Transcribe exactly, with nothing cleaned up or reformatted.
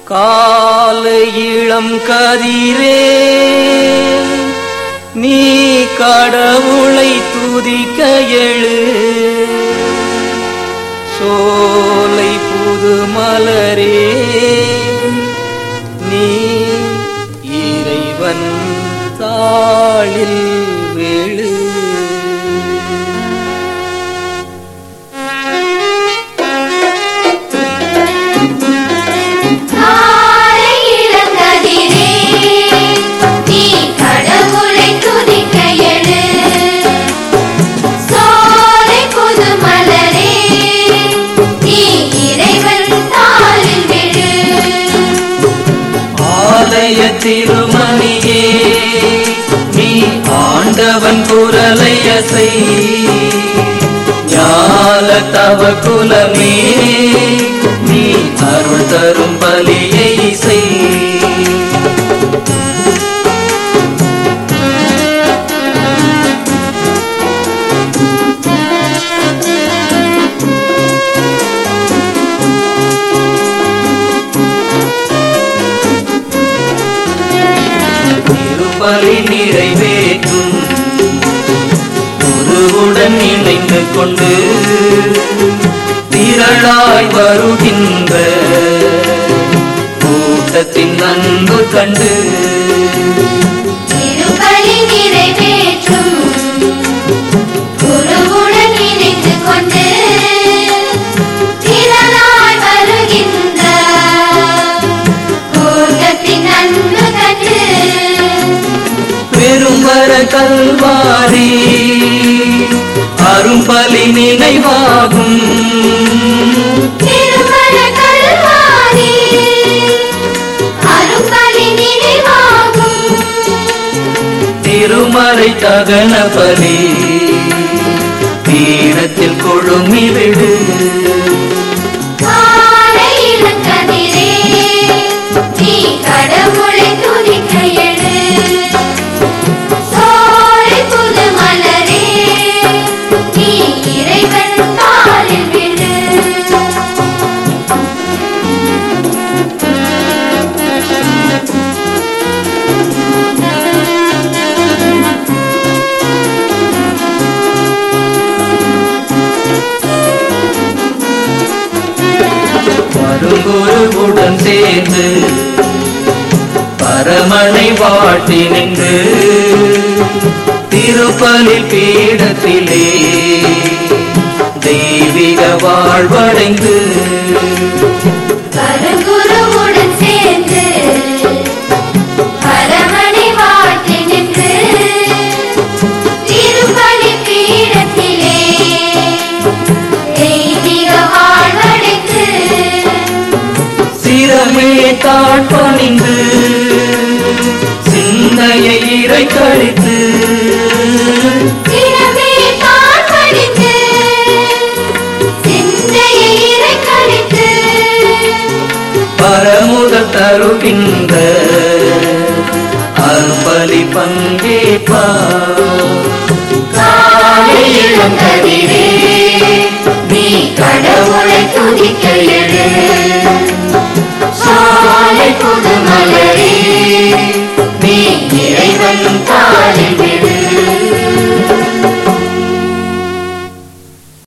காலை இளம் கதிரே நீ கடவுளை துதிக்க எழு, சோலை புது மலரே நீ இறைவன் தாளில் விழு. திருமணியே நீ ஆண்டவன் குரலை அசை, ஞால தவ குலமே நீ அருள் தரும் பலியை செய். பலி நிறைவேற்றும் குருவுடன் இணைந்து கொண்டு திரளாய் வருகின்ற கூட்டத்தின் அன்பு கண்டு திருப்பலி நிறைவேற்றும் குருவுடன் இணைந்து கொண்டு திரளாய் வருகின்ற கூட்டத்தின் அன்பு கண்டு பெரும்பர கல்வாரி அரும்பலி நினைவாகும். பெரும்பர கல்வாரி அரும்பலி நினைவாகும். திருமறை தகன பலி பீடத்தில் கொழுமி விடு. காலை இளங்கதிரே நீ கடவுளை துதிக்க எழு, சோலை புது மலரே நீ இறைவன் தாளில் விழு. வருங்குருவுடன் சேர்ந்து பரமனை வாழ்த்தி நின்று திருப்பலி பீடத்திலே தெய்வீக வாழ்வடைந்து வருங்குருவுடன் சேர்ந்து பரமனை வாழ்த்தி நின்று திருப்பலி பீடத்திலே தெய்வீக வாழ்வடைந்து சிரமே தாழ்பணிந்து சிந்தையை இறை கழித்து சிரமே தாழ்பணிந்து சிந்தையை இறை கழித்து பரமுதல் தருகின்ற அரும்பலி பங்கேற்பா. காலை இளங்கதிரே நீ கடவுளை துதிக்க